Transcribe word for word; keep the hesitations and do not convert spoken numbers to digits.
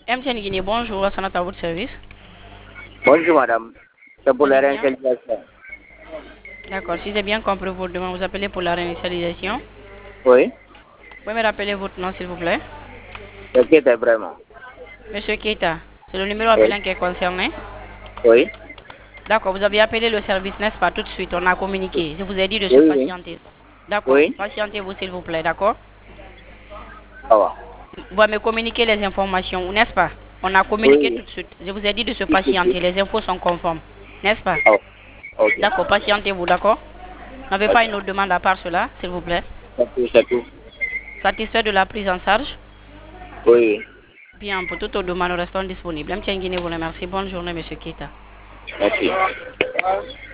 M T N Guinée, bonjour, à à votre service. Bonjour madame, c'est pour la réinitialisation. D'accord, si j'ai bien compris votre demande, vous appelez pour la réinitialisation. Oui, Vous pouvez me rappeler votre nom, s'il vous plaît? c'est qui était vraiment? Monsieur Keita, c'est le numéro Oui, appelant qui est concerné. oui, D'accord, vous avez appelé le service, n'est-ce pas? Tout de suite, on a communiqué. Je vous ai dit de se oui, oui, patienter. D'accord, oui, patientez-vous, s'il vous plaît, d'accord? ça va. Vous allez me communiquer les informations, n'est-ce pas? On a Oui, communiqué tout oui, de suite. Je vous ai dit de se si, si, si. patienter. Les infos sont conformes, n'est-ce pas? Ça va. Ok, D'accord, patientez-vous, d'accord? N'avez pas ok. une autre demande à part cela, s'il vous plaît? C'est tout, c'est tout. Satisfait de la prise en charge? Oui, Bien, pour toute autre demande, nous restons disponibles. M T N Guinée vous remercie. Bonne journée, Monsieur Keita. merci.